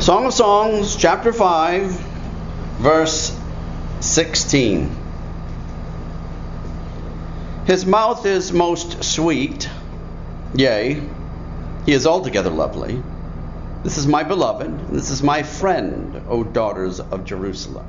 Song of Songs, chapter 5, verse 16. His mouth is most sweet, yea, he is altogether lovely. This is my beloved, this is my friend, O daughters of Jerusalem.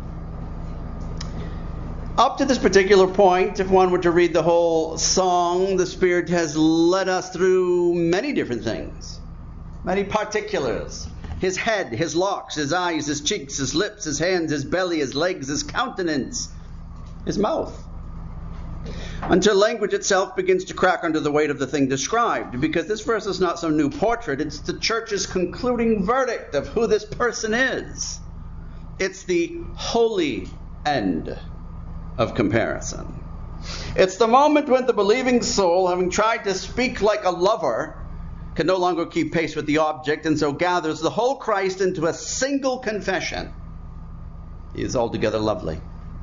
Up to this particular point, if one were to read the whole song, the Spirit has led us through many different things, many particulars. His head, his locks, his eyes, his cheeks, his lips, his hands, his belly, his legs, his countenance, his mouth. Until language itself begins to crack under the weight of the thing described, because this verse is not some new portrait, it's the church's concluding verdict of who this person is. It's the holy end of comparison. It's the moment when the believing soul, having tried to speak like a lover, can no longer keep pace with the object, and so gathers the whole Christ into a single confession. He is altogether lovely.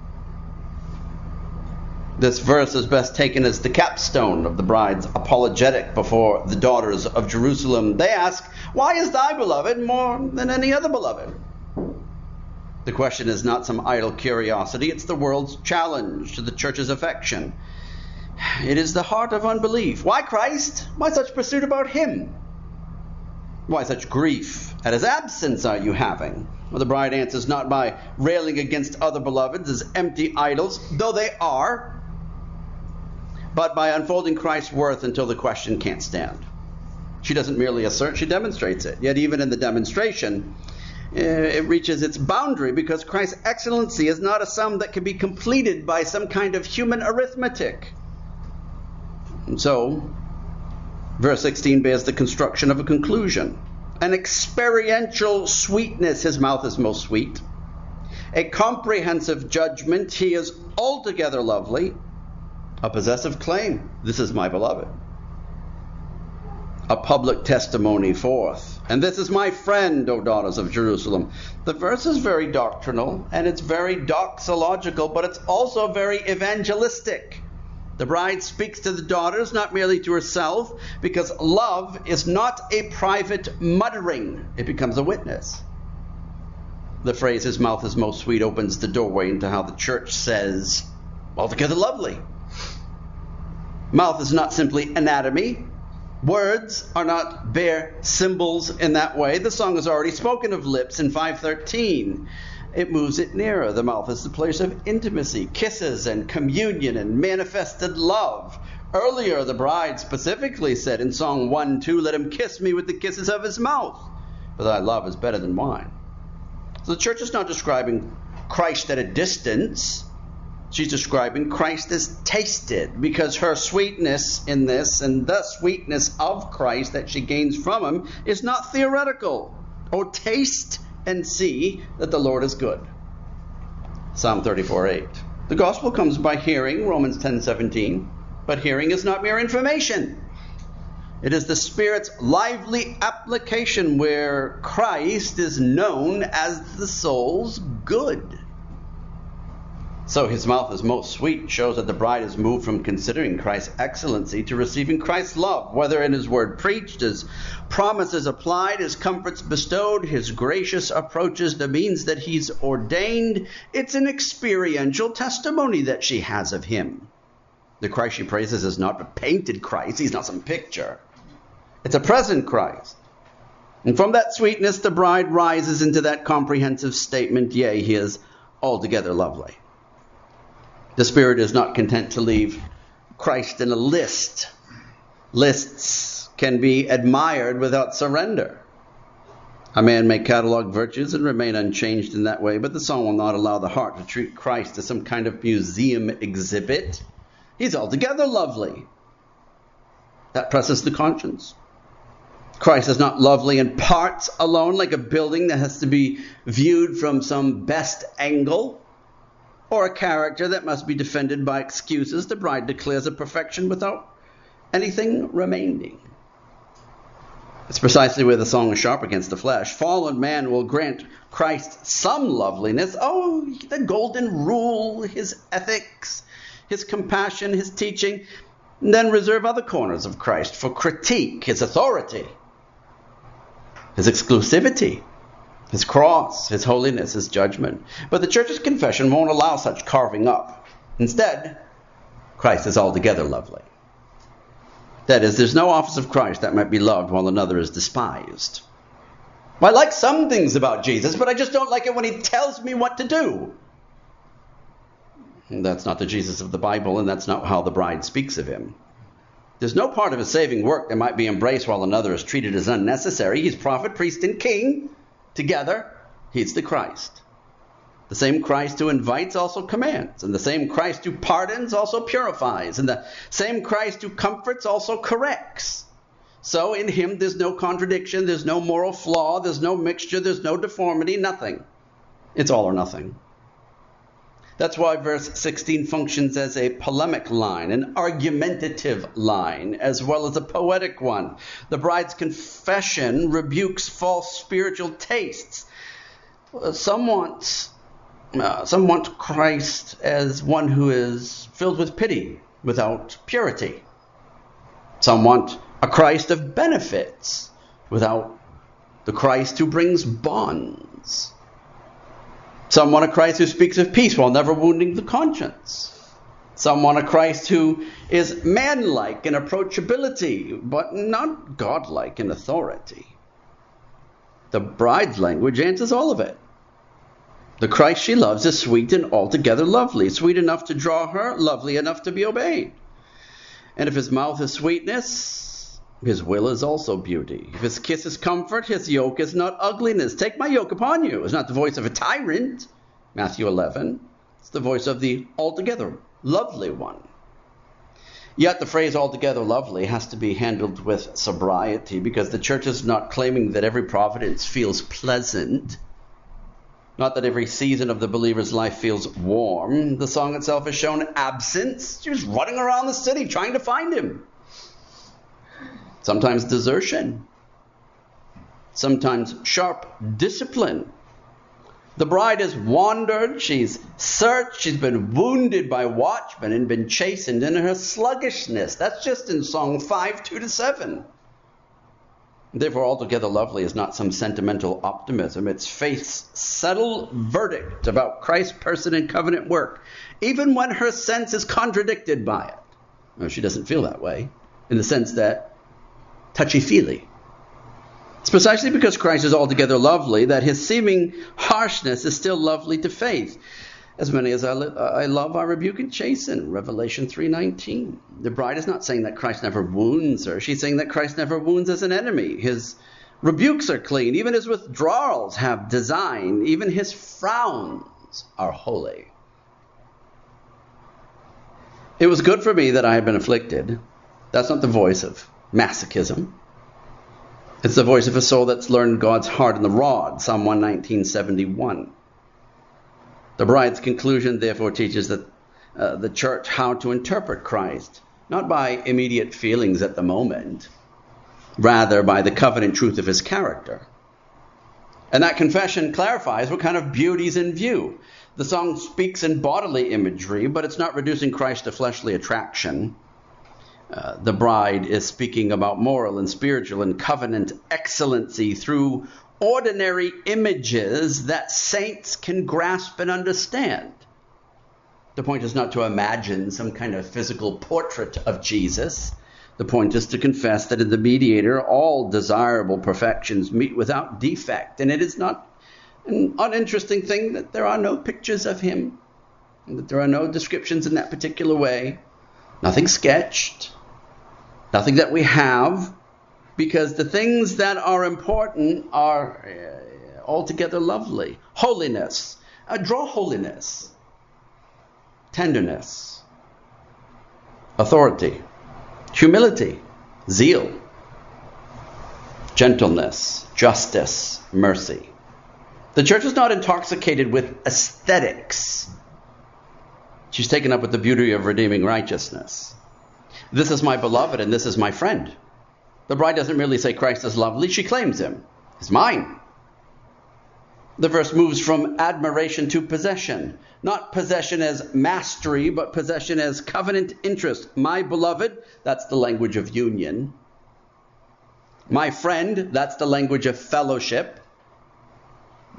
This verse is best taken as the capstone of the bride's apologetic before the daughters of Jerusalem. They ask, "Why is thy beloved more than any other beloved?" The question is not some idle curiosity, it's the world's challenge to the church's affection. It is the heart of unbelief. Why Christ? Why such pursuit about him? Why such grief at his absence are you having? Well, the bride answers not by railing against other beloveds as empty idols, though they are, but by unfolding Christ's worth until the question can't stand. She doesn't merely assert, she demonstrates it. Yet even in the demonstration, it reaches its boundary, because Christ's excellency is not a sum that can be completed by some kind of human arithmetic. And so, verse 16 bears the construction of a conclusion. An experiential sweetness, his mouth is most sweet. A comprehensive judgment, he is altogether lovely. A possessive claim, this is my beloved. A public testimony forth, and this is my friend, O daughters of Jerusalem. The verse is very doctrinal, and it's very doxological, but it's also very evangelistic. The bride speaks to the daughters, not merely to herself, because love is not a private muttering. It becomes a witness. The phrase, his mouth is most sweet, opens the doorway into how the church says, altogether lovely. Mouth is not simply anatomy. Words are not bare symbols in that way. The song has already spoken of lips in 5:13. It moves it nearer. The mouth is the place of intimacy, kisses and communion and manifested love. Earlier, the bride specifically said in Song 1:2, "Let him kiss me with the kisses of his mouth, for thy love is better than wine." So the church is not describing Christ at a distance. She's describing Christ as tasted, because her sweetness in this and the sweetness of Christ that she gains from him is not theoretical. Oh, taste and see that the Lord is good. Psalm 34:8. The gospel comes by hearing, Romans 10:17. But hearing is not mere information. It is the Spirit's lively application where Christ is known as the soul's good. So his mouth is most sweet shows that the bride is moved from considering Christ's excellency to receiving Christ's love, whether in his word preached, his promises applied, his comforts bestowed, his gracious approaches, the means that he's ordained. It's an experiential testimony that she has of him. The Christ she praises is not a painted Christ. He's not some picture. It's a present Christ. And from that sweetness, the bride rises into that comprehensive statement, yea, he is altogether lovely. The Spirit is not content to leave Christ in a list. Lists can be admired without surrender. A man may catalog virtues and remain unchanged in that way, but the song will not allow the heart to treat Christ as some kind of museum exhibit. He's altogether lovely. That presses the conscience. Christ is not lovely in parts alone, like a building that has to be viewed from some best angle, or a character that must be defended by excuses. The bride declares a perfection without anything remaining. It's precisely where the song is sharp against the flesh. Fallen man will grant Christ some loveliness. Oh, the golden rule, his ethics, his compassion, his teaching, and then reserve other corners of Christ for critique, his authority, his exclusivity, his cross, his holiness, his judgment. But the church's confession won't allow such carving up. Instead, Christ is altogether lovely. That is, there's no office of Christ that might be loved while another is despised. I like some things about Jesus, but I just don't like it when he tells me what to do. And that's not the Jesus of the Bible, and that's not how the bride speaks of him. There's no part of his saving work that might be embraced while another is treated as unnecessary. He's prophet, priest, and king. Together, he's the Christ. The same Christ who invites also commands, and the same Christ who pardons also purifies, and the same Christ who comforts also corrects. So in him there's no contradiction, there's no moral flaw, there's no mixture, there's no deformity, nothing. It's all or nothing. That's why verse 16 functions as a polemic line, an argumentative line, as well as a poetic one. The bride's confession rebukes false spiritual tastes. Some want Christ as one who is filled with pity without purity. Some want a Christ of benefits without the Christ who brings bonds. Some want a Christ who speaks of peace while never wounding the conscience. Some want a Christ who is manlike in approachability, but not godlike in authority. The bride's language answers all of it. The Christ she loves is sweet and altogether lovely, sweet enough to draw her, lovely enough to be obeyed. And if his mouth is sweetness, his will is also beauty. If his kiss is comfort, his yoke is not ugliness. Take my yoke upon you. It's not the voice of a tyrant, Matthew 11. It's the voice of the altogether lovely one. Yet the phrase altogether lovely has to be handled with sobriety, because the church is not claiming that every providence feels pleasant. Not that every season of the believer's life feels warm. The song itself has shown absence. She's running around the city trying to find him. Sometimes desertion. Sometimes sharp discipline. The bride has wandered. She's searched. She's been wounded by watchmen and been chastened in her sluggishness. That's just in Song 5, 2-7. Therefore, altogether lovely is not some sentimental optimism. It's faith's settled verdict about Christ's person and covenant work, even when her sense is contradicted by it. No, she doesn't feel that way, in the sense that touchy-feely. It's precisely because Christ is altogether lovely that his seeming harshness is still lovely to faith. As many as I love, I rebuke and chasten, Revelation 3:19. The bride is not saying that Christ never wounds her. She's saying that Christ never wounds as an enemy. His rebukes are clean. Even his withdrawals have design. Even his frowns are holy. It was good for me that I had been afflicted. That's not the voice of masochism. It's the voice of a soul that's learned God's heart in the rod, Psalm 119:71. The bride's conclusion, therefore, teaches that the church how to interpret Christ, not by immediate feelings at the moment, rather by the covenant truth of his character. And that confession clarifies what kind of beauty is in view. The song speaks in bodily imagery, but it's not reducing Christ to fleshly attraction. The bride is speaking about moral and spiritual and covenant excellency through ordinary images that saints can grasp and understand. The point is not to imagine some kind of physical portrait of Jesus. The point is to confess that in the mediator all desirable perfections meet without defect. And it is not an uninteresting thing that there are no pictures of him, and that there are no descriptions in that particular way. Nothing sketched, nothing that we have, because the things that are important are altogether lovely. Holiness. Draw holiness. Tenderness. Authority. Humility. Zeal. Gentleness. Justice. Mercy. The church is not intoxicated with aesthetics. She's taken up with the beauty of redeeming righteousness. This is my beloved and this is my friend. The bride doesn't merely say Christ is lovely, she claims him. He's mine. The verse moves from admiration to possession. Not possession as mastery, but possession as covenant interest. My beloved, that's the language of union. My friend, that's the language of fellowship.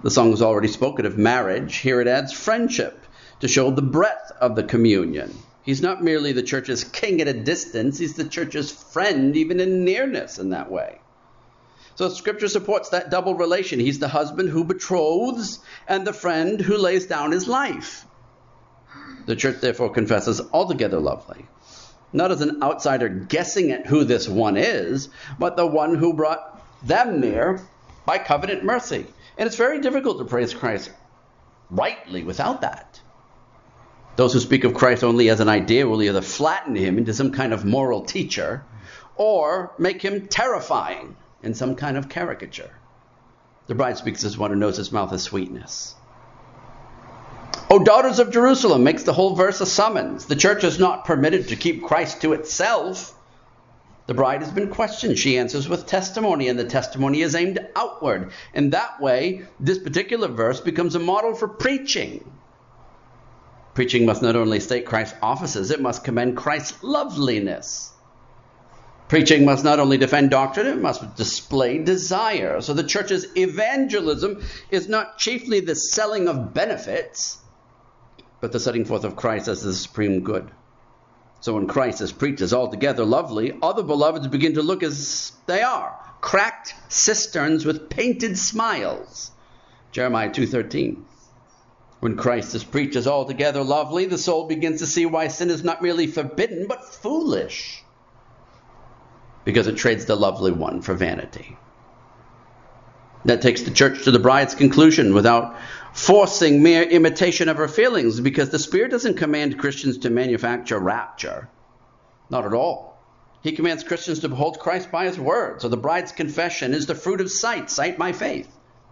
The song has already spoken of marriage. Here it adds friendship to show the breadth of the communion. He's not merely the church's king at a distance. He's the church's friend, even in nearness in that way. So Scripture supports that double relation. He's the husband who betroths and the friend who lays down his life. The church therefore confesses altogether lovely, not as an outsider guessing at who this one is, but the one who brought them near by covenant mercy. And it's very difficult to praise Christ rightly without that. Those who speak of Christ only as an idea will either flatten him into some kind of moral teacher or make him terrifying in some kind of caricature. The bride speaks as one who knows his mouth is sweetness. O daughters of Jerusalem makes the whole verse a summons. The church is not permitted to keep Christ to itself. The bride has been questioned. She answers with testimony, and the testimony is aimed outward. In that way, this particular verse becomes a model for preaching. Preaching must not only state Christ's offices, it must commend Christ's loveliness. Preaching must not only defend doctrine, it must display desire. So the church's evangelism is not chiefly the selling of benefits, but the setting forth of Christ as the supreme good. So when Christ is preached as altogether lovely, other beloveds begin to look as they are, cracked cisterns with painted smiles. Jeremiah 2:13. When Christ is preached as altogether lovely, the soul begins to see why sin is not merely forbidden, but foolish, because it trades the lovely one for vanity. That takes the church to the bride's conclusion without forcing mere imitation of her feelings, because the Spirit doesn't command Christians to manufacture rapture. Not at all. He commands Christians to behold Christ by his word. So the bride's confession is the fruit of sight by faith.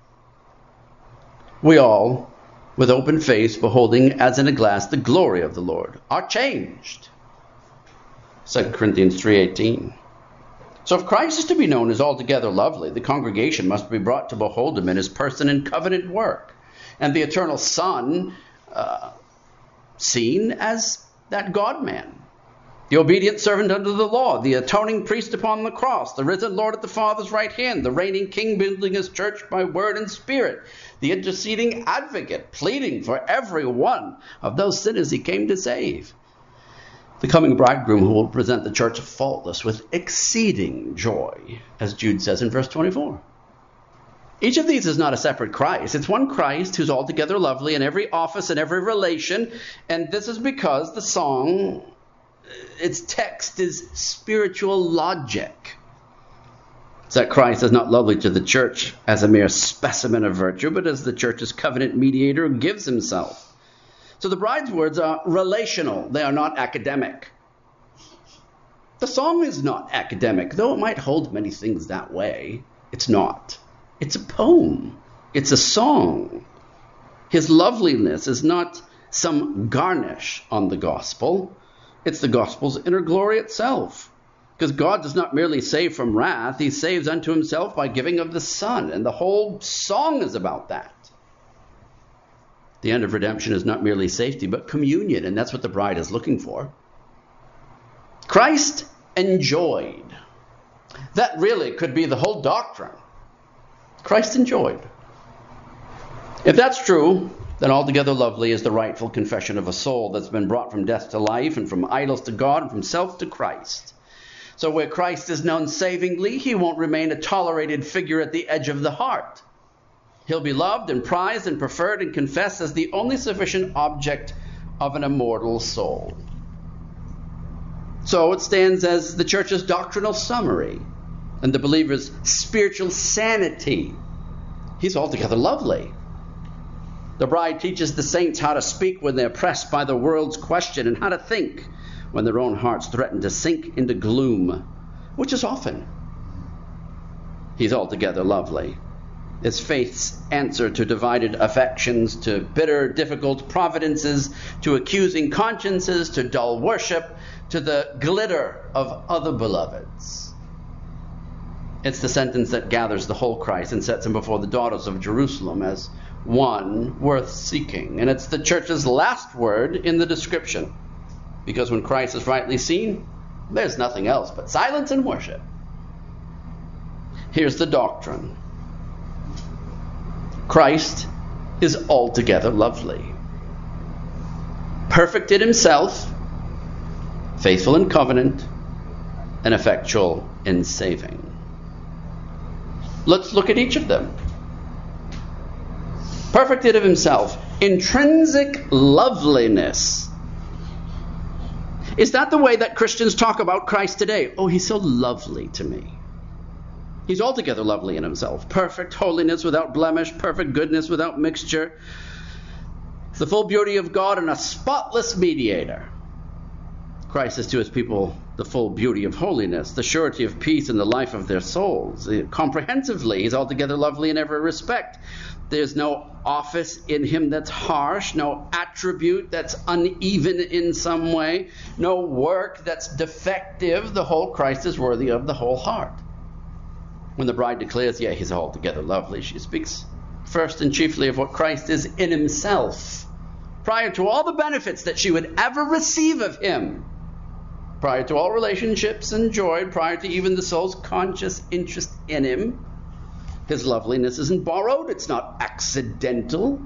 We all, with open face, beholding as in a glass the glory of the Lord, are changed. 2 Corinthians 3:18. So if Christ is to be known as altogether lovely, the congregation must be brought to behold him in his person and covenant work, and the eternal Son seen as that God-man, the obedient servant under the law, the atoning priest upon the cross, the risen Lord at the Father's right hand, the reigning King building his church by word and spirit, the interceding advocate pleading for every one of those sinners he came to save, the coming bridegroom who will present the church faultless with exceeding joy, as Jude says in verse 24. Each of these is not a separate Christ. It's one Christ who's altogether lovely in every office and every relation. And this is because the song, its text is spiritual logic. It's that Christ is not lovely to the church as a mere specimen of virtue, but as the church's covenant mediator who gives himself. So the bride's words are relational. They are not academic. The song is not academic, though it might hold many things that way. It's not. It's a poem. It's a song. His loveliness is not some garnish on the gospel. It's the gospel's inner glory itself. Because God does not merely save from wrath, he saves unto himself by giving of the Son. And the whole song is about that. The end of redemption is not merely safety, but communion. And that's what the bride is looking for. Christ enjoyed. That really could be the whole doctrine. Christ enjoyed. If that's true, then altogether lovely is the rightful confession of a soul that's been brought from death to life and from idols to God and from self to Christ. So where Christ is known savingly, he won't remain a tolerated figure at the edge of the heart. He'll be loved and prized and preferred and confessed as the only sufficient object of an immortal soul. So it stands as the church's doctrinal summary and the believer's spiritual sanity. He's altogether lovely. The bride teaches the saints how to speak when they're pressed by the world's question, and how to think when their own hearts threaten to sink into gloom, which is often. He's altogether lovely. It's faith's answer to divided affections, to bitter, difficult providences, to accusing consciences, to dull worship, to the glitter of other beloveds. It's the sentence that gathers the whole Christ and sets him before the daughters of Jerusalem as one worth seeking. And it's the church's last word in the description. Because when Christ is rightly seen, there's nothing else but silence and worship. Here's the doctrine. Christ is altogether lovely. Perfect in himself, faithful in covenant, and effectual in saving. Let's look at each of them. Perfect in himself, intrinsic loveliness. Is that the way that Christians talk about Christ today? Oh, he's so lovely to me. He's altogether lovely in himself. Perfect holiness without blemish, perfect goodness without mixture. The full beauty of God and a spotless mediator. Christ is to his people the full beauty of holiness, the surety of peace in the life of their souls. Comprehensively, he's altogether lovely in every respect. There's no office in him that's harsh, no attribute that's uneven in some way, no work that's defective. The whole Christ is worthy of the whole heart. When the bride declares, yeah, he's altogether lovely, she speaks first and chiefly of what Christ is in himself, prior to all the benefits that she would ever receive of him, prior to all relationships enjoyed, prior to even the soul's conscious interest in him. His loveliness isn't borrowed, it's not accidental,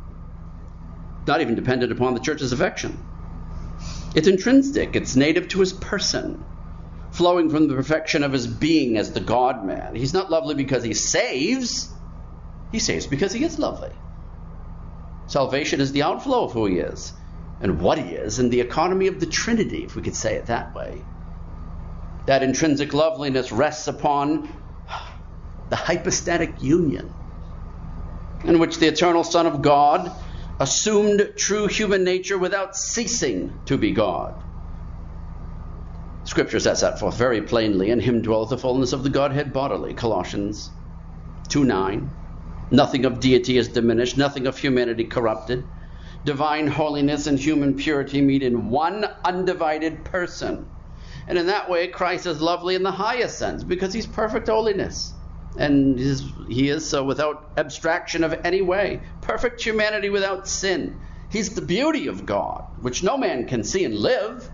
not even dependent upon the church's affection. It's intrinsic, it's native to his person, flowing from the perfection of his being as the God-man. He's not lovely because he saves because he is lovely. Salvation is the outflow of who he is and what he is, and the economy of the Trinity, if we could say it that way. That intrinsic loveliness rests upon the hypostatic union in which the eternal Son of God assumed true human nature without ceasing to be God. Scripture sets that forth very plainly. In him dwelleth the fullness of the Godhead bodily, Colossians 2:9. Nothing of deity is diminished, nothing of humanity corrupted. Divine holiness and human purity meet in one undivided person. And in that way, Christ is lovely in the highest sense because he's perfect holiness. And he is so without abstraction of any way. Perfect humanity without sin. He's the beauty of God, which no man can see and live.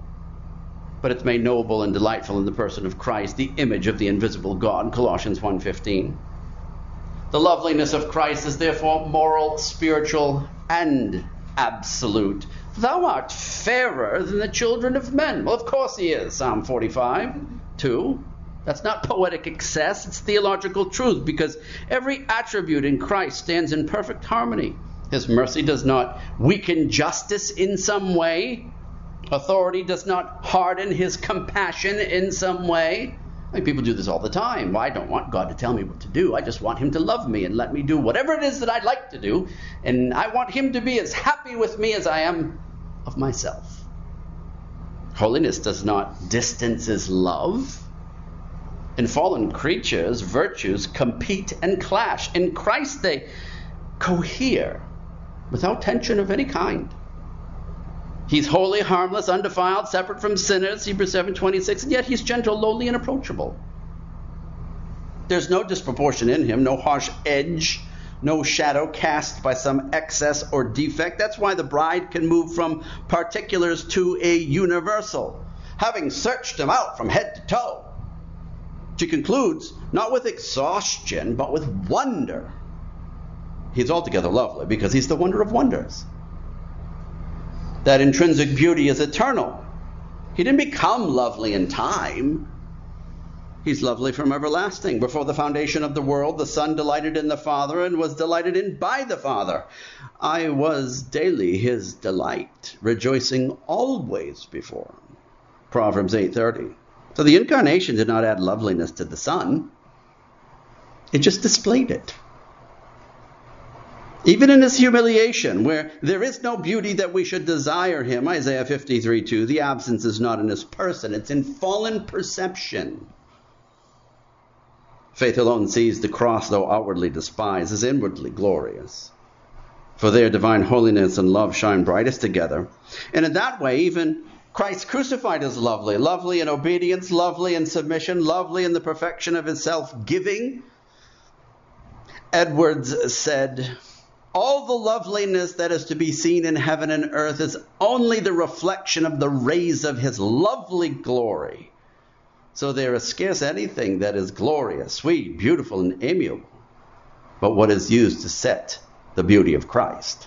But it's made knowable and delightful in the person of Christ, the image of the invisible God, Colossians 1:15. The loveliness of Christ is therefore moral, spiritual, and absolute. Thou art fairer than the children of men. Well, of course he is, Psalm 45:2. That's not poetic excess, it's theological truth, because every attribute in Christ stands in perfect harmony. His mercy does not weaken justice in some way. Authority does not harden his compassion in some way. I mean, people do this all the time. Well, I don't want God to tell me what to do. I just want him to love me and let me do whatever it is that I'd like to do. And I want him to be as happy with me as I am of myself. Holiness does not distance his love. In fallen creatures, virtues compete and clash. In Christ, they cohere without tension of any kind. He's holy, harmless, undefiled, separate from sinners, Hebrews 7:26, and yet he's gentle, lowly, and approachable. There's no disproportion in him, no harsh edge, no shadow cast by some excess or defect. That's why the bride can move from particulars to a universal, having searched him out from head to toe. She concludes, not with exhaustion, but with wonder. He's altogether lovely because he's the wonder of wonders. That intrinsic beauty is eternal. He didn't become lovely in time. He's lovely from everlasting. Before the foundation of the world, the Son delighted in the Father and was delighted in by the Father. I was daily his delight, rejoicing always before him. Proverbs 8:30. So the incarnation did not add loveliness to the Son. It just displayed it. Even in his humiliation, where there is no beauty that we should desire him, Isaiah 53:2, the absence is not in his person, it's in fallen perception. Faith alone sees the cross, though outwardly despised, is inwardly glorious. For there divine holiness and love shine brightest together. And in that way, even Christ crucified is lovely. Lovely in obedience, lovely in submission, lovely in the perfection of his self-giving. Edwards said, all the loveliness that is to be seen in heaven and earth is only the reflection of the rays of his lovely glory. So there is scarce anything that is glorious, sweet, beautiful, and amiable but what is used to set the beauty of Christ.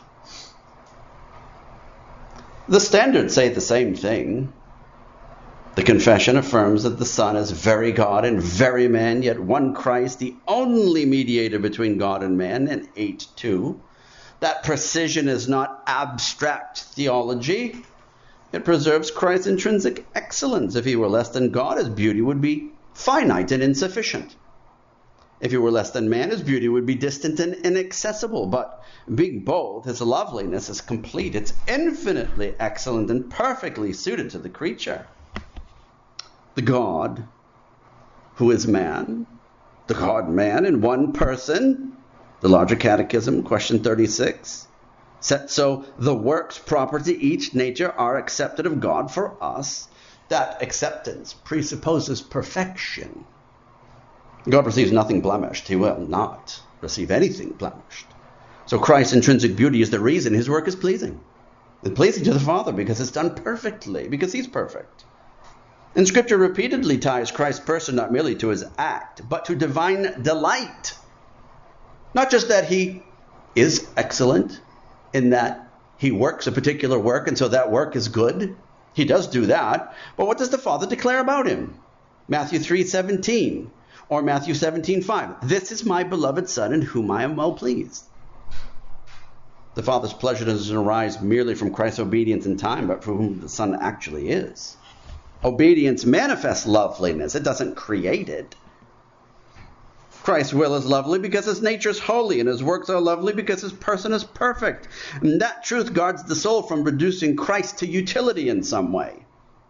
The standards say the same thing. The confession affirms that the Son is very God and very man, yet one Christ, the only mediator between God and man, in 8:2. That precision is not abstract theology. It preserves Christ's intrinsic excellence. If he were less than God, his beauty would be finite and insufficient. If he were less than man, his beauty would be distant and inaccessible. But being both, his loveliness is complete. It's infinitely excellent and perfectly suited to the creature. The God who is man, the God-man in one person, the Larger Catechism, question 36, set so the works proper to each nature are accepted of God for us. That acceptance presupposes perfection. God receives nothing blemished. He will not receive anything blemished. So Christ's intrinsic beauty is the reason his work is pleasing. It's pleasing to the Father because it's done perfectly, because he's perfect. And Scripture repeatedly ties Christ's person not merely to his act, but to divine delight. Not just that he is excellent in that he works a particular work, and so that work is good. He does do that. But what does the Father declare about him? Matthew 3:17 or Matthew 17:5. This is my beloved Son in whom I am well pleased. The Father's pleasure doesn't arise merely from Christ's obedience in time, but from whom the Son actually is. Obedience manifests loveliness. It doesn't create it. Christ's will is lovely because his nature is holy, and his works are lovely because his person is perfect. And that truth guards the soul from reducing Christ to utility in some way.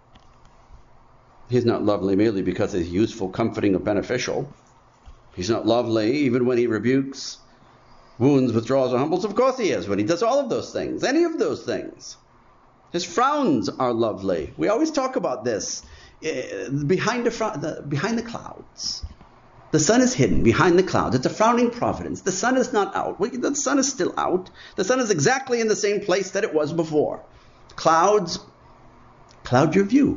He's not lovely merely because he's useful, comforting, or beneficial. He's not lovely even when he rebukes, wounds, withdraws, or humbles. Of course he is, when he does all of those things, any of those things. His frowns are lovely. We always talk about this. Behind the clouds. The sun is hidden behind the clouds. It's a frowning providence. The sun is not out. The sun is still out. The sun is exactly in the same place that it was before. Clouds cloud your view.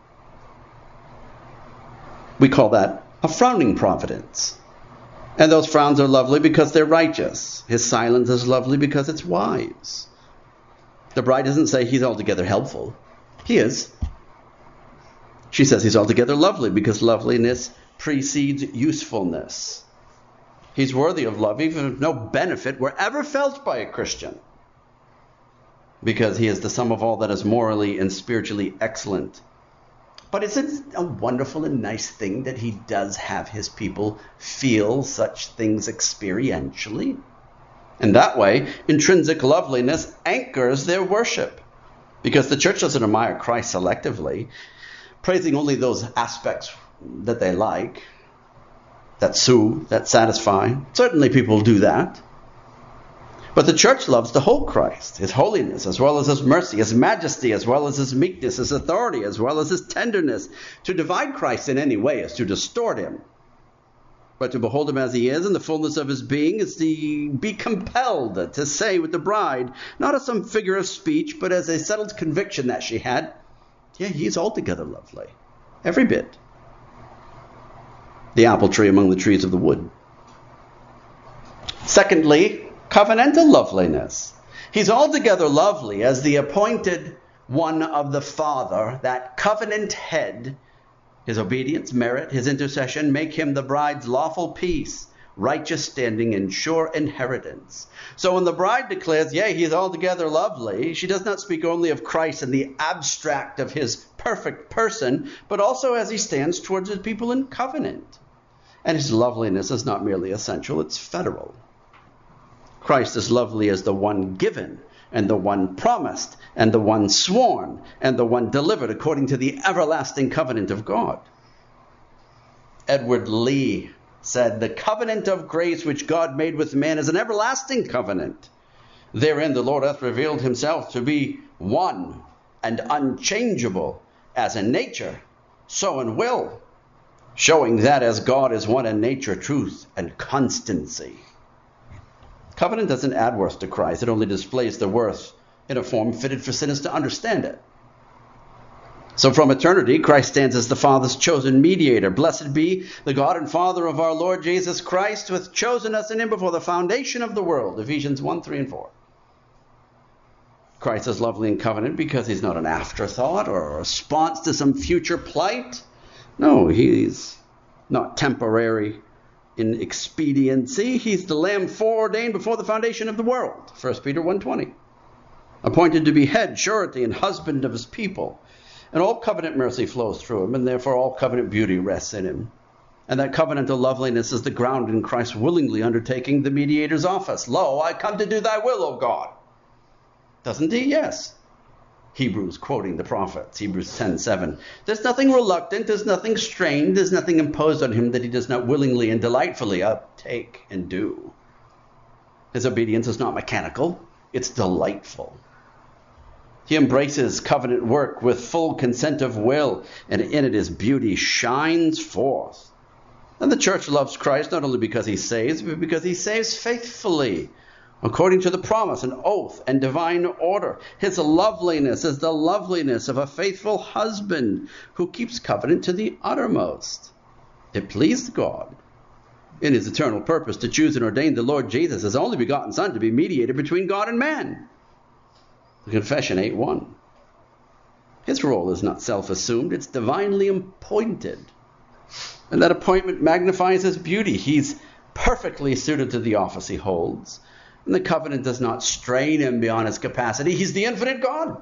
We call that a frowning providence. And those frowns are lovely because they're righteous. His silence is lovely because it's wise. The bride doesn't say he's altogether helpful. He is. She says he's altogether lovely because loveliness precedes usefulness. He's worthy of love even if no benefit were ever felt by a Christian, because he is the sum of all that is morally and spiritually excellent. But isn't it a wonderful and nice thing that he does have his people feel such things experientially? And that way, intrinsic loveliness anchors their worship, because the church doesn't admire Christ selectively, praising only those aspects that they like, that soothe, that satisfy. Certainly people do that. But the church loves the whole Christ, his holiness, as well as his mercy, his majesty, as well as his meekness, his authority, as well as his tenderness. To divide Christ in any way is to distort him. But to behold him as he is in the fullness of his being is to be compelled to say with the bride, not as some figure of speech, but as a settled conviction that she had, yeah, he's altogether lovely. Every bit. The apple tree among the trees of the wood. Secondly, covenantal loveliness. He's altogether lovely as the appointed one of the Father, that covenant head. His obedience, merit, his intercession make him the bride's lawful peace, righteous standing, and sure inheritance. So when the bride declares, yea, he is altogether lovely, she does not speak only of Christ in the abstract of his perfect person, but also as he stands towards his people in covenant. And his loveliness is not merely essential, it's federal. Christ is lovely as the one given, and the one promised, and the one sworn, and the one delivered according to the everlasting covenant of God. Edward Lee said, the covenant of grace which God made with man is an everlasting covenant. Therein the Lord hath revealed himself to be one and unchangeable, as in nature, so in will, showing that as God is one in nature, truth, and constancy. Covenant doesn't add worth to Christ. It only displays the worth in a form fitted for sinners to understand it. So from eternity, Christ stands as the Father's chosen mediator. Blessed be the God and Father of our Lord Jesus Christ, who hath chosen us in him before the foundation of the world. Ephesians 1, 3, and 4. Christ is lovely in covenant because he's not an afterthought or a response to some future plight. No, he's not temporary in expediency. He's the Lamb foreordained before the foundation of the world. 1 Peter 1:20. Appointed to be head, surety, and husband of his people. And all covenant mercy flows through him, and therefore all covenant beauty rests in him. And that covenantal loveliness is the ground in Christ willingly undertaking the mediator's office. Lo, I come to do thy will, O God. Doesn't he? Yes. Hebrews, quoting the prophets, Hebrews 10:7. There's nothing reluctant, there's nothing strained, there's nothing imposed on him that he does not willingly and delightfully uptake and do. His obedience is not mechanical, it's delightful. He embraces covenant work with full consent of will, and in it his beauty shines forth. And the church loves Christ not only because he saves, but because he saves faithfully, according to the promise and oath and divine order. His loveliness is the loveliness of a faithful husband who keeps covenant to the uttermost. It pleased God, in his eternal purpose, to choose and ordain the Lord Jesus, his only begotten Son, to be mediator between God and man. Confession 8:1. His role is not self-assumed, it's divinely appointed. And that appointment magnifies his beauty. He's perfectly suited to the office he holds. And the covenant does not strain him beyond his capacity. He's the infinite God.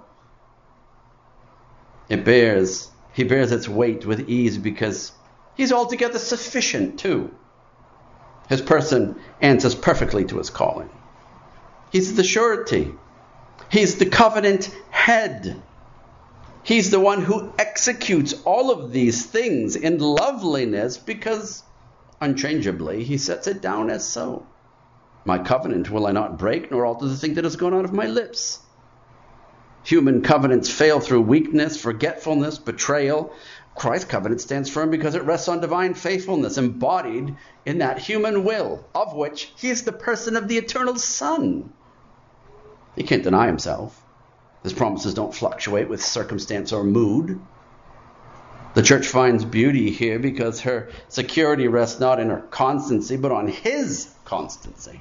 He bears its weight with ease because he's altogether sufficient too. His person answers perfectly to his calling. He's the surety. He's the covenant head. He's the one who executes all of these things in loveliness because, unchangeably, he sets it down as so. My covenant will I not break, nor alter the thing that has gone out of my lips. Human covenants fail through weakness, forgetfulness, betrayal. Christ's covenant stands firm because it rests on divine faithfulness, embodied in that human will, of which he is the person of the eternal Son. He can't deny himself. His promises don't fluctuate with circumstance or mood. The church finds beauty here because her security rests not in her constancy, but on his constancy.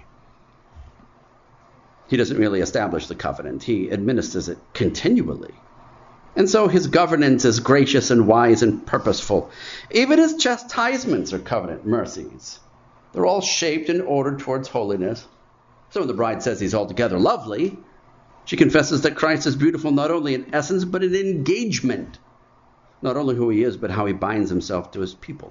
He doesn't really establish the covenant. He administers it continually. And so his governance is gracious and wise and purposeful. Even his chastisements are covenant mercies. They're all shaped and ordered towards holiness. So when the bride says he's altogether lovely, she confesses that Christ is beautiful not only in essence, but in engagement. Not only who he is, but how he binds himself to his people.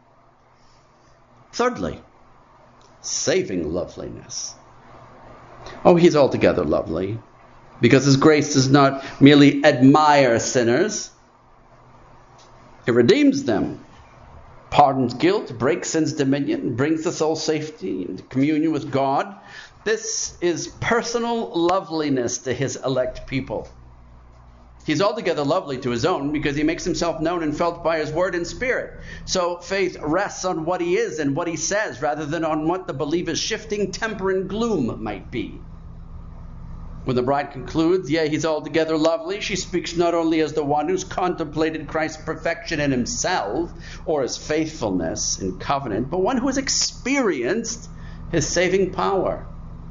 Thirdly, saving loveliness. Oh, he's altogether lovely, because his grace does not merely admire sinners. It redeems them, pardons guilt, breaks sin's dominion, brings the soul safety into communion with God. This is personal loveliness to his elect people. He's altogether lovely to his own because he makes himself known and felt by his word and spirit. So faith rests on what he is and what he says rather than on what the believer's shifting temper and gloom might be. When the bride concludes, yea, he's altogether lovely, she speaks not only as the one who's contemplated Christ's perfection in himself or his faithfulness in covenant, but one who has experienced his saving power.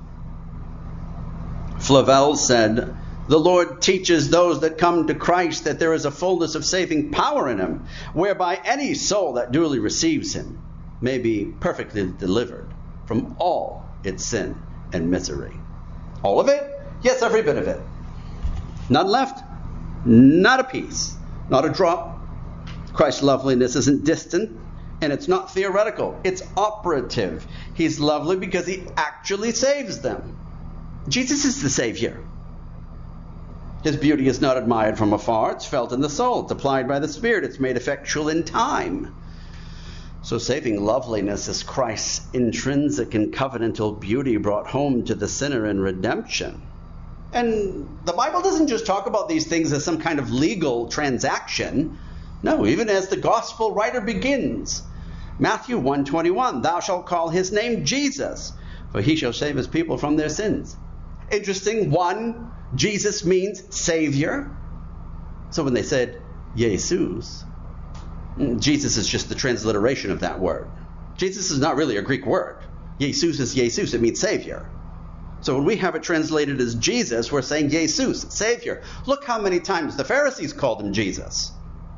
Flavel said, the Lord teaches those that come to Christ that there is a fullness of saving power in him, whereby any soul that duly receives him may be perfectly delivered from all its sin and misery. All of it? Yes, every bit of it. None left, not a piece, not a drop. Christ's loveliness isn't distant, and it's not theoretical. It's operative. He's lovely because he actually saves them. Jesus is the Savior. His beauty is not admired from afar. It's felt in the soul. It's applied by the Spirit. It's made effectual in time. So saving loveliness is Christ's intrinsic and covenantal beauty brought home to the sinner in redemption. And the Bible doesn't just talk about these things as some kind of legal transaction. No, even as the gospel writer begins. Matthew 1:21, thou shalt call his name Jesus, for he shall save his people from their sins. Interesting. One, Jesus means Savior. So when they said, Jesus. Jesus is just the transliteration of that word. Jesus is not really a Greek word. Jesus is Jesus. It means Savior. So when we have it translated as Jesus, we're saying Jesus, Savior. Look how many times the Pharisees called him Jesus.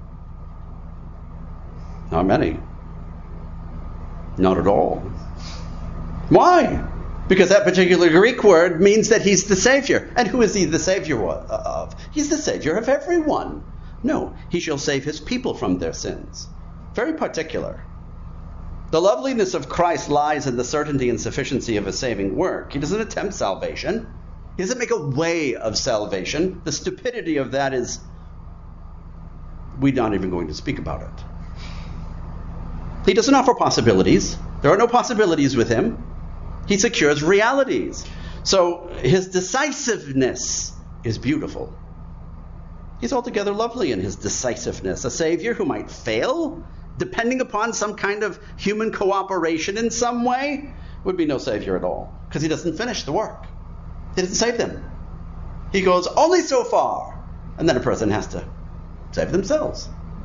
Not many. Not at all. Why? Because that particular Greek word means that he's the Savior. And who is he the Savior of? He's the Savior of everyone. No, he shall save his people from their sins. Very particular. The loveliness of Christ lies in the certainty and sufficiency of his saving work. He doesn't attempt salvation. He doesn't make a way of salvation. The stupidity of that is we're not even going to speak about it. He doesn't offer possibilities. There are no possibilities with him. He secures realities. So his decisiveness is beautiful. He's altogether lovely in his decisiveness. A Savior who might fail, depending upon some kind of human cooperation in some way, would be no Savior at all. Because he doesn't finish the work. He doesn't save them. He goes only so far. And then a person has to save themselves.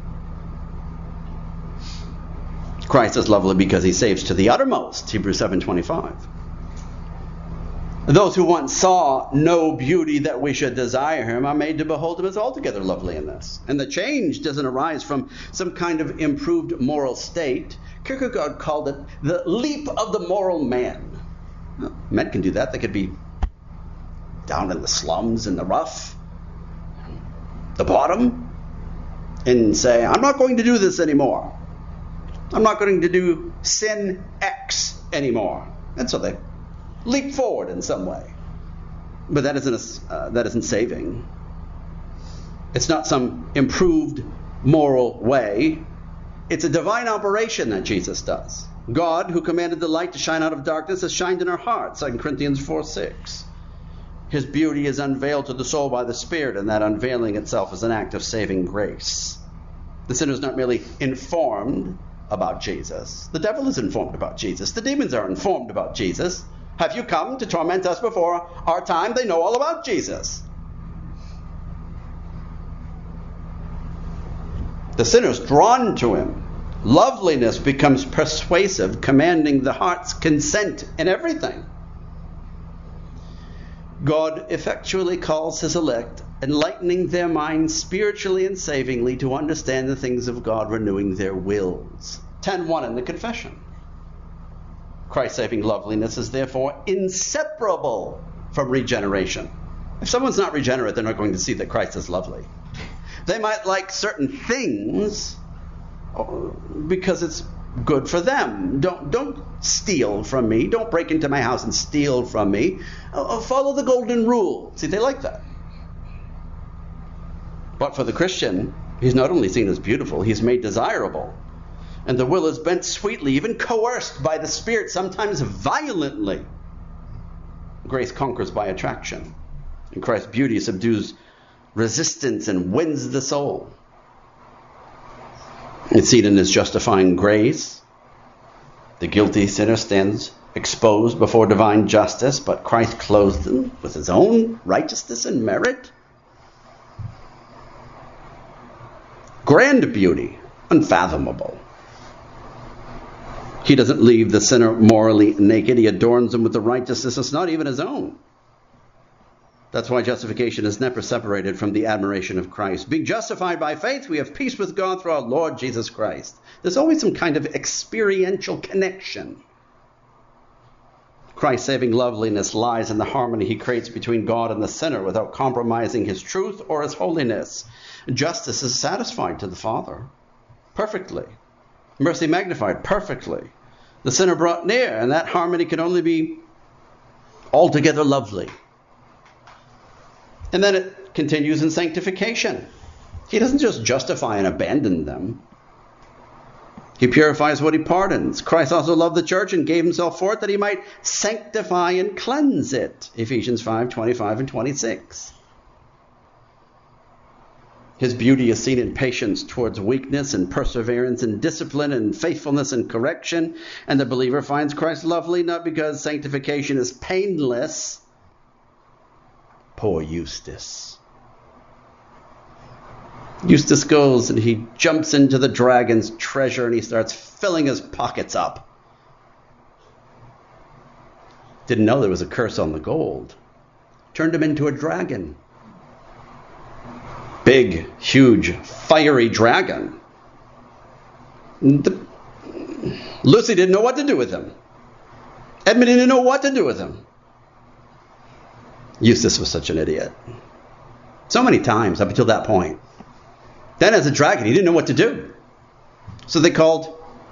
Christ is lovely because he saves to the uttermost, Hebrews 7:25. Those who once saw no beauty that we should desire him are made to behold him as altogether lovely in this. And the change doesn't arise from some kind of improved moral state. Kierkegaard called it the leap of the moral man. Well, men can do that. They could be down in the slums, in the rough, the bottom, and say, I'm not going to do this anymore. I'm not going to do sin X anymore. And so they leap forward in some way. But that isn't saving. It's not some improved moral way. It's a divine operation that Jesus does. God, who commanded the light to shine out of darkness, has shined in our hearts, 2 Corinthians 4:6. His beauty is unveiled to the soul by the Spirit, and that unveiling itself is an act of saving grace. The sinner is not merely informed about Jesus. The devil is informed about Jesus. The demons are informed about Jesus. Have you come to torment us before our time? They know all about Jesus. The sinner is drawn to him. Loveliness becomes persuasive, commanding the heart's consent in everything. God effectually calls his elect, enlightening their minds spiritually and savingly to understand the things of God, renewing their wills. 10:1 in the confession. Christ's saving loveliness is therefore inseparable from regeneration. If someone's not regenerate, they're not going to see that Christ is lovely. They might like certain things because it's good for them. Don't steal from me. Don't break into my house and steal from me. Follow the golden rule. See, they like that. But for the Christian, he's not only seen as beautiful, he's made desirable. And the will is bent sweetly, even coerced by the Spirit, sometimes violently. Grace conquers by attraction. And Christ's beauty subdues resistance and wins the soul. It's seen in his justifying grace. The guilty sinner stands exposed before divine justice, but Christ clothed him with his own righteousness and merit. Grand beauty, unfathomable. He doesn't leave the sinner morally naked. He adorns him with the righteousness that's not even his own. That's why justification is never separated from the admiration of Christ. Being justified by faith, we have peace with God through our Lord Jesus Christ. There's always some kind of experiential connection. Christ's saving loveliness lies in the harmony he creates between God and the sinner without compromising his truth or his holiness. Justice is satisfied to the Father perfectly. Mercy magnified perfectly. The sinner brought near, and that harmony can only be altogether lovely. And then it continues in sanctification. He doesn't just justify and abandon them. He purifies what he pardons. Christ also loved the church and gave himself for it that he might sanctify and cleanse it. Ephesians 5:25 and 26. His beauty is seen in patience towards weakness and perseverance and discipline and faithfulness and correction. And the believer finds Christ lovely not because sanctification is painless. Poor Eustace. Eustace goes and he jumps into the dragon's treasure and he starts filling his pockets up. Didn't know there was a curse on the gold. Turned him into a dragon. Big, huge, fiery dragon. Lucy didn't know what to do with him. Edmund didn't know what to do with him. Eustace was such an idiot. So many times up until that point. Then as a dragon, he didn't know what to do. So they called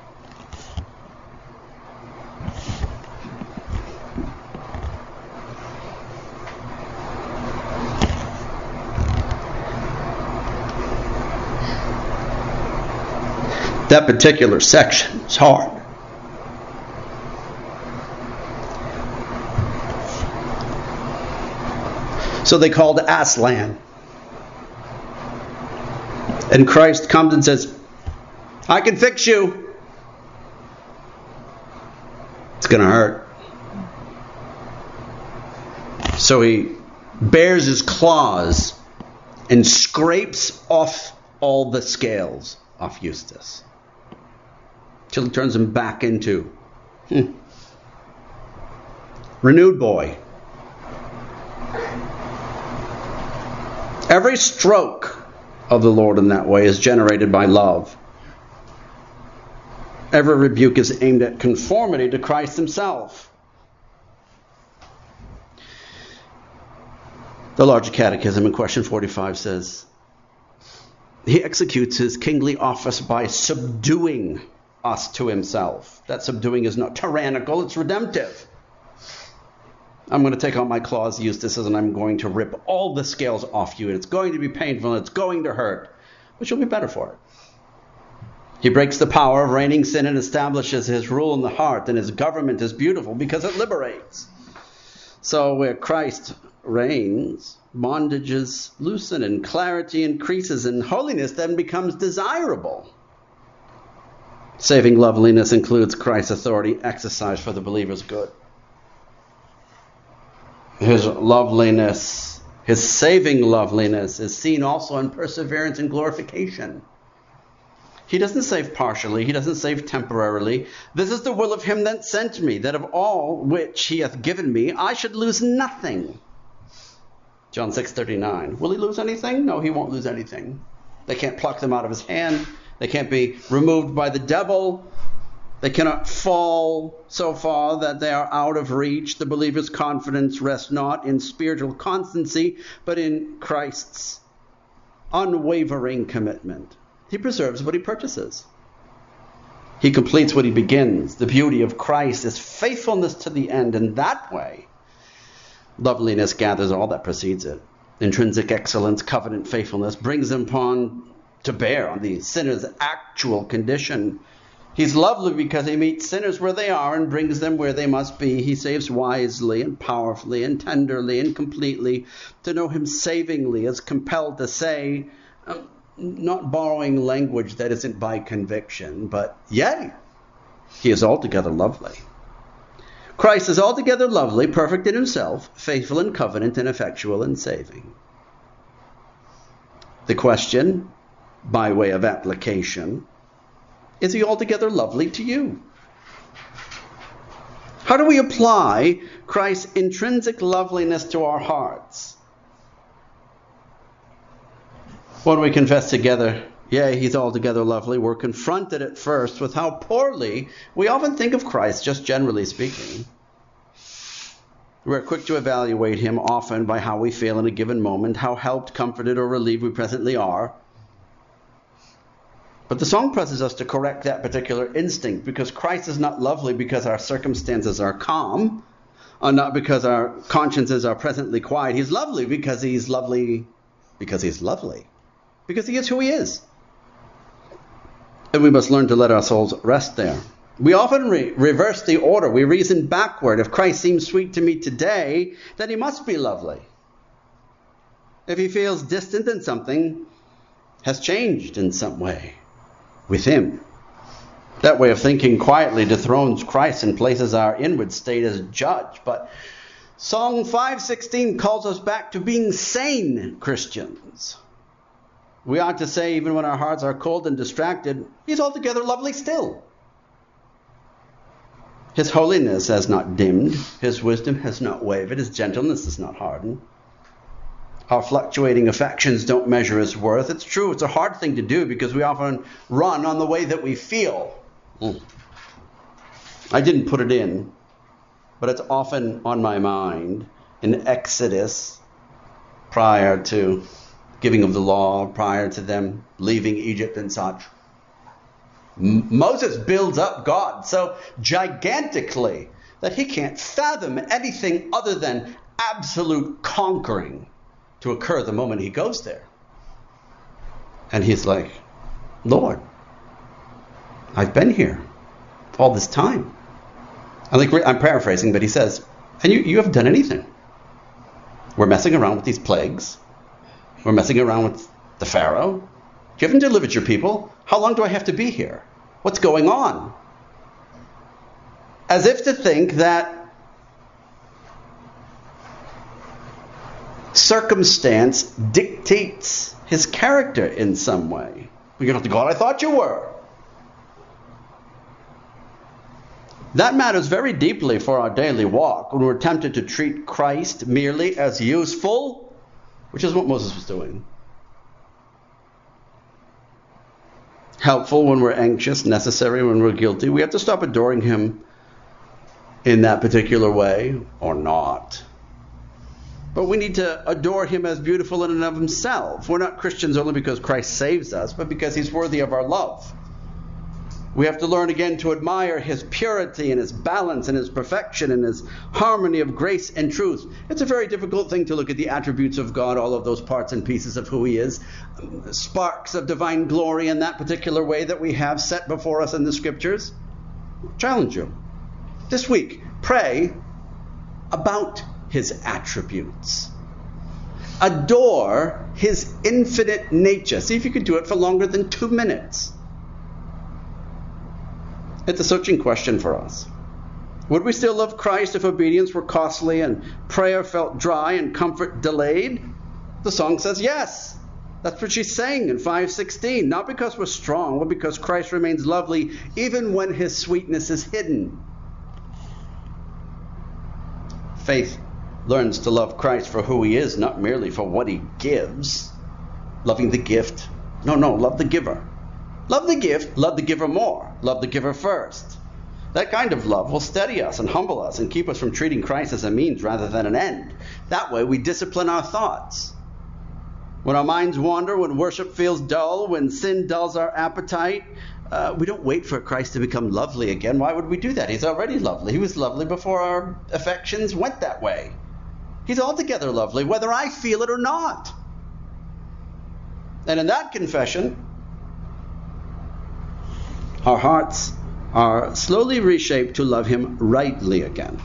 that particular section. It's hard. So they called Aslan. And Christ comes and says, I can fix you. It's going to hurt. So he bares his claws and scrapes off all the scales off Eustace. Till he turns him back into renewed boy. Every stroke of the Lord in that way is generated by love. Every rebuke is aimed at conformity to Christ himself. The Larger Catechism in question 45 says, he executes his kingly office by subduing us to himself. That subduing is not tyrannical, it's redemptive. I'm going to take out my claws, Eustace, and I'm going to rip all the scales off you. And it's going to be painful and it's going to hurt, but you'll be better for it. He breaks the power of reigning sin and establishes his rule in the heart, and his government is beautiful because it liberates. So where Christ reigns, bondage is loosened and clarity increases, and holiness then becomes desirable. Saving loveliness includes Christ's authority exercised for the believer's good. His loveliness, his saving loveliness, is seen also in perseverance and glorification. He doesn't save partially. He doesn't save temporarily. This is the will of him that sent me, that of all which he hath given me, I should lose nothing. John 6:39. Will he lose anything? No, he won't lose anything. They can't pluck them out of his hand. They can't be removed by the devil. They cannot fall so far that they are out of reach. The believer's confidence rests not in spiritual constancy, but in Christ's unwavering commitment. He preserves what he purchases. He completes what he begins. The beauty of Christ is faithfulness to the end. In that way, loveliness gathers all that precedes it. Intrinsic excellence, covenant faithfulness, brings him upon to bear on the sinner's actual condition. He's lovely because he meets sinners where they are and brings them where they must be. He saves wisely and powerfully and tenderly and completely. To know him savingly is compelled to say, not borrowing language that isn't by conviction, but yea, he is altogether lovely. Christ is altogether lovely, perfect in himself, faithful in covenant, and effectual in saving. The question, by way of application, is he altogether lovely to you? How do we apply Christ's intrinsic loveliness to our hearts? When we confess together, yea, he's altogether lovely, we're confronted at first with how poorly we often think of Christ, just generally speaking. We're quick to evaluate him often by how we feel in a given moment, how helped, comforted, or relieved we presently are. But the song presses us to correct that particular instinct, because Christ is not lovely because our circumstances are calm, or not because our consciences are presently quiet. He's lovely because he's lovely because he's lovely. Because he is who he is. And we must learn to let our souls rest there. We often reverse the order. We reason backward. If Christ seems sweet to me today, then he must be lovely. If he feels distant, then something has changed in some way with him. That way of thinking quietly dethrones Christ and places our inward state as judge. But Psalm 5:16 calls us back to being sane Christians. We ought to say, even when our hearts are cold and distracted, he's altogether lovely still. His holiness has not dimmed. His wisdom has not wavered. His gentleness is not hardened. Our fluctuating affections don't measure his worth. It's true, it's a hard thing to do because we often run on the way that we feel. I didn't put it in, but it's often on my mind. In Exodus, prior to giving of the law, prior to them leaving Egypt and such, Moses builds up God so gigantically that he can't fathom anything other than absolute conquering to occur the moment he goes there. And he's like, Lord, I've been here all this time. I'm paraphrasing, but he says, and you haven't done anything. We're messing around with these plagues. We're messing around with the Pharaoh. You haven't delivered your people. How long do I have to be here? What's going on? As if to think that circumstance dictates his character in some way. You're not the God I thought you were. That matters very deeply for our daily walk when we're tempted to treat Christ merely as useful, which is what Moses was doing. Helpful when we're anxious, necessary when we're guilty. We have to stop adoring him in that particular way, or not. But we need to adore him as beautiful in and of himself. We're not Christians only because Christ saves us, but because he's worthy of our love. We have to learn again to admire his purity and his balance and his perfection and his harmony of grace and truth. It's a very difficult thing to look at the attributes of God, all of those parts and pieces of who he is, sparks of divine glory in that particular way that we have set before us in the scriptures. Challenge you. This week, pray about his attributes. Adore his infinite nature. See if you could do it for longer than 2 minutes. It's a searching question for us. Would we still love Christ if obedience were costly and prayer felt dry and comfort delayed? The song says yes. That's what she's saying in 5:16. Not because we're strong, but because Christ remains lovely even when his sweetness is hidden. Faith learns to love Christ for who he is, not merely for what he gives. Loving the gift. No, love the giver. Love the gift, love the giver more. Love the giver first. That kind of love will steady us and humble us and keep us from treating Christ as a means rather than an end. That way we discipline our thoughts. When our minds wander, when worship feels dull, when sin dulls our appetite, we don't wait for Christ to become lovely again. Why would we do that? He's already lovely. He was lovely before our affections went that way. He's altogether lovely, whether I feel it or not. And in that confession, our hearts are slowly reshaped to love him rightly again.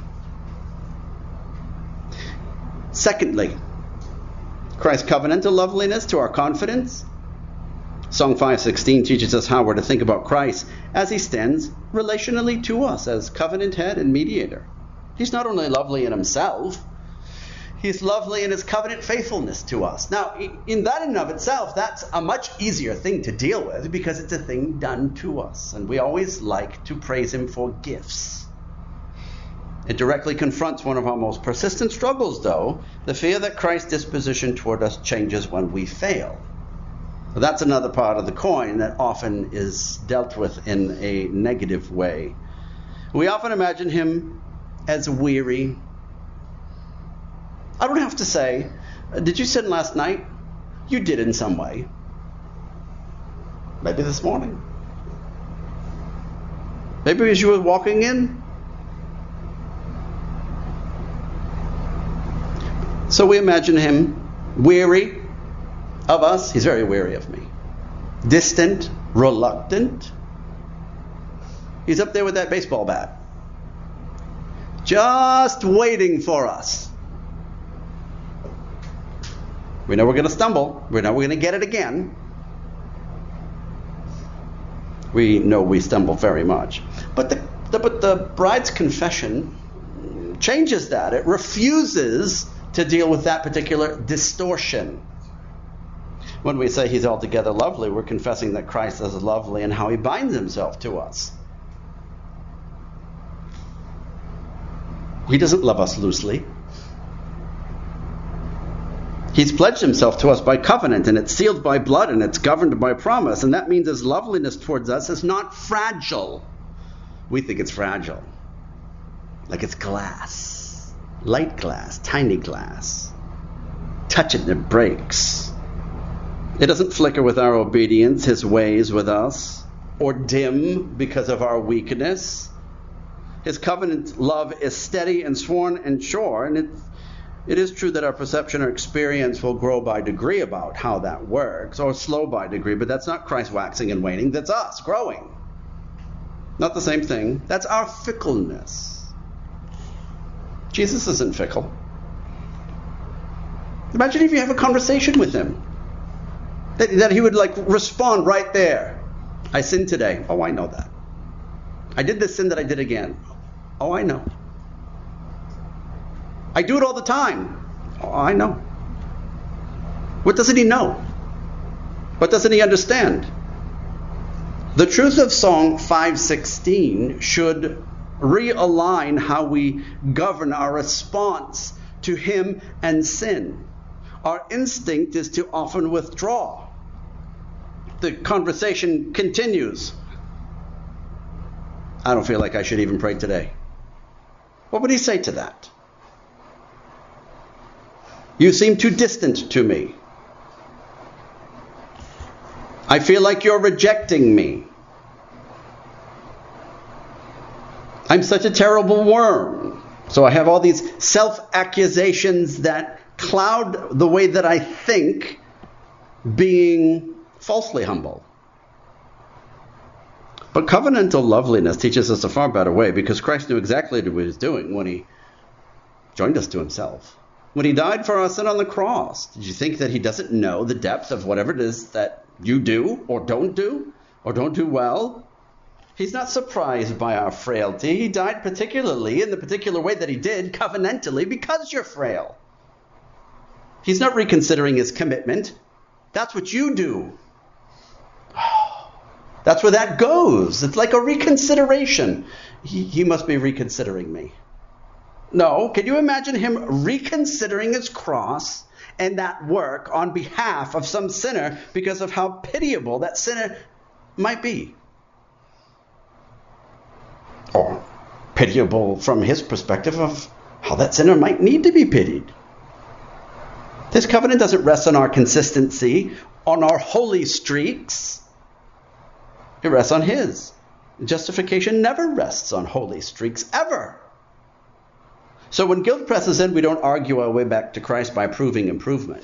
Secondly, Christ's covenantal loveliness to our confidence. Song 5:16 teaches us how we're to think about Christ as he stands relationally to us as covenant head and mediator. He's not only lovely in himself, he's lovely in his covenant faithfulness to us. Now, in that and of itself, that's a much easier thing to deal with because it's a thing done to us. And we always like to praise him for gifts. It directly confronts one of our most persistent struggles, though, the fear that Christ's disposition toward us changes when we fail. That's another part of the coin that often is dealt with in a negative way. We often imagine him as weary. I don't have to say, did you sin last night? You did in some way. Maybe this morning. Maybe as you were walking in. So we imagine him weary of us. He's very weary of me. Distant, reluctant. He's up there with that baseball bat. Just waiting for us. We know we're going to stumble. We know we're going to get it again. We know we stumble very much. But the bride's confession changes that. It refuses to deal with that particular distortion. When we say he's altogether lovely, we're confessing that Christ is lovely and how he binds himself to us. He doesn't love us loosely. He's pledged himself to us by covenant, and it's sealed by blood, and it's governed by promise. And that means his loveliness towards us is not fragile. We think it's fragile. Like it's glass. Light glass, tiny glass. Touch it and it breaks. It doesn't flicker with our obedience, his ways with us, or dim because of our weakness. His covenant love is steady and sworn and sure, and it is true that our perception or experience will grow by degree about how that works, or slow by degree, but that's not Christ waxing and waning, that's us growing. Not the same thing. That's our fickleness. Jesus isn't fickle. Imagine if you have a conversation with him, that he would respond right there. I sinned today. Oh, I know that. I did this sin that I did again. Oh, I know. I do it all the time. Oh, I know. What doesn't he know? What doesn't he understand? The truth of Song 516 should realign how we govern our response to him and sin. Our instinct is to often withdraw. The conversation continues. I don't feel like I should even pray today. What would he say to that? You seem too distant to me. I feel like you're rejecting me. I'm such a terrible worm. So I have all these self-accusations that cloud the way that I think, being falsely humble. But covenantal loveliness teaches us a far better way, because Christ knew exactly what he was doing when he joined us to himself. When he died for our sin on the cross, did you think that he doesn't know the depth of whatever it is that you do or don't do well? He's not surprised by our frailty. He died particularly in the particular way that he did, covenantally, because you're frail. He's not reconsidering his commitment. That's what you do. That's where that goes. It's like a reconsideration. He must be reconsidering me. No, can you imagine him reconsidering his cross and that work on behalf of some sinner because of how pitiable that sinner might be? Or pitiable from his perspective of how that sinner might need to be pitied. This covenant doesn't rest on our consistency, on our holy streaks. It rests on his. Justification never rests on holy streaks, ever. So when guilt presses in, we don't argue our way back to Christ by proving improvement.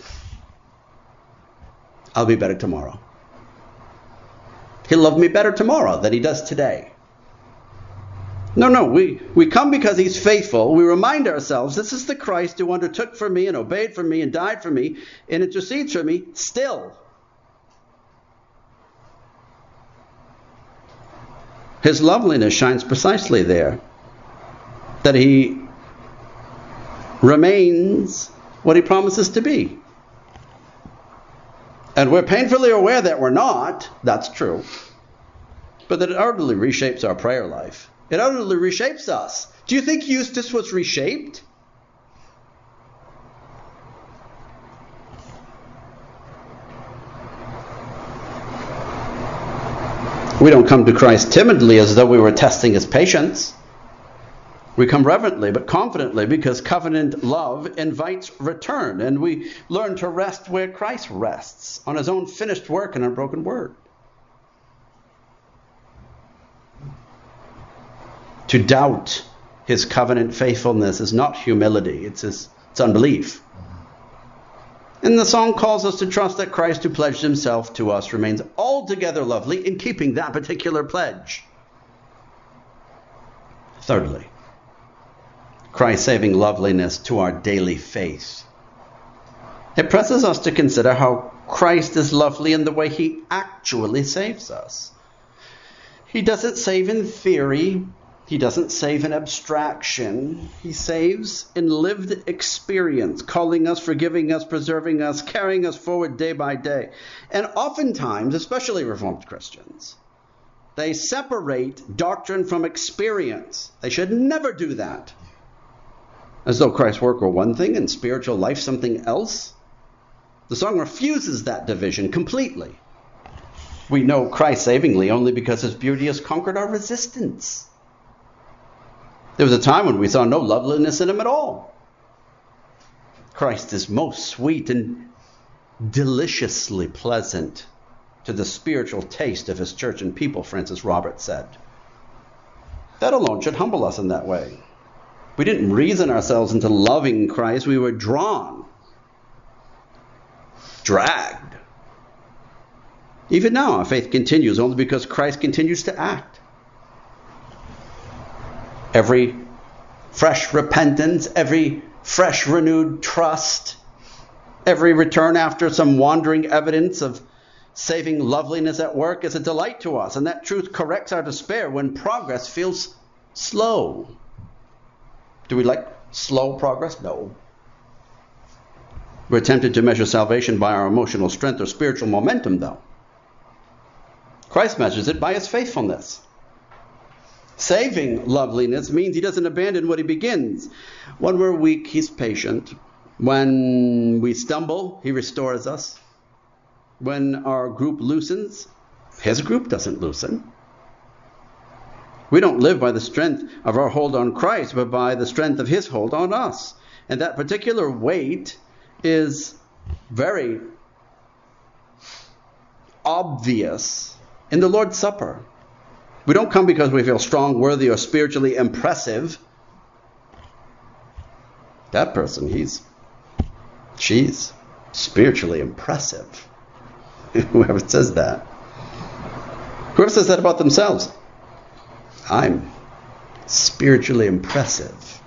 I'll be better tomorrow. He'll love me better tomorrow than he does today. No, we come because he's faithful. We remind ourselves, this is the Christ who undertook for me and obeyed for me and died for me and intercedes for me still. His loveliness shines precisely there, that he remains what he promises to be. And we're painfully aware that we're not. That's true. But that it utterly reshapes our prayer life. It utterly reshapes us. Do you think Eustace was reshaped? We don't come to Christ timidly as though we were testing his patience. We come reverently but confidently because covenant love invites return, and we learn to rest where Christ rests, on his own finished work and unbroken word. To doubt his covenant faithfulness is not humility, it's unbelief. And the song calls us to trust that Christ, who pledged himself to us, remains altogether lovely in keeping that particular pledge. Thirdly, Christ's saving loveliness to our daily faith. It presses us to consider how Christ is lovely in the way he actually saves us. He doesn't save in theory He doesn't save in abstraction. He saves in lived experience, calling us, forgiving us, preserving us, carrying us forward day by day. And oftentimes, especially Reformed Christians, they separate doctrine from experience. They should never do that. As though Christ's work were one thing and spiritual life something else. The song refuses that division completely. We know Christ savingly only because his beauty has conquered our resistance. There was a time when we saw no loveliness in him at all. Christ is most sweet and deliciously pleasant to the spiritual taste of his church and people, Francis Roberts said. That alone should humble us in that way. We didn't reason ourselves into loving Christ. We were drawn, dragged. Even now, our faith continues only because Christ continues to act. Every fresh repentance, every fresh renewed trust, every return after some wandering evidence of saving loveliness at work is a delight to us. And that truth corrects our despair when progress feels slow. Do we like slow progress? No. We're tempted to measure salvation by our emotional strength or spiritual momentum, though. Christ measures it by his faithfulness. Saving loveliness means he doesn't abandon what he begins. When we're weak, he's patient. When we stumble, he restores us. When our group loosens, his group doesn't loosen. We don't live by the strength of our hold on Christ, but by the strength of his hold on us. And that particular weight is very obvious in the Lord's Supper. We don't come because we feel strong, worthy, or spiritually impressive. That person, she's spiritually impressive. Whoever says that. Whoever says that about themselves. I'm spiritually impressive.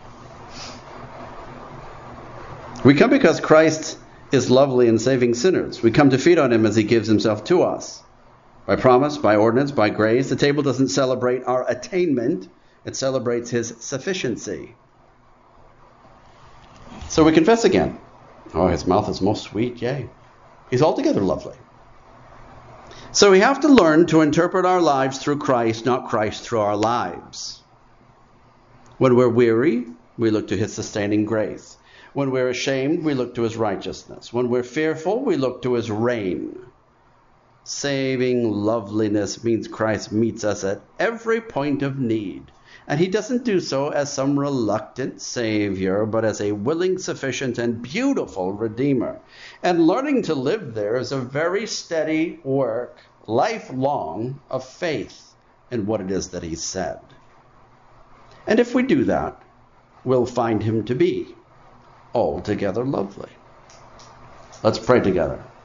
We come because Christ is lovely in saving sinners. We come to feed on him as he gives himself to us. By promise, by ordinance, by grace. The table doesn't celebrate our attainment. It celebrates his sufficiency. So we confess again. Oh, his mouth is most sweet, yea. He's altogether lovely. So we have to learn to interpret our lives through Christ, not Christ through our lives. When we're weary, we look to his sustaining grace. When we're ashamed, we look to his righteousness. When we're fearful, we look to his reign. Saving loveliness means Christ meets us at every point of need. And he doesn't do so as some reluctant Savior, but as a willing, sufficient, and beautiful Redeemer. And learning to live there is a very steady work, lifelong, of faith in what it is that he said. And if we do that, we'll find him to be altogether lovely. Let's pray together.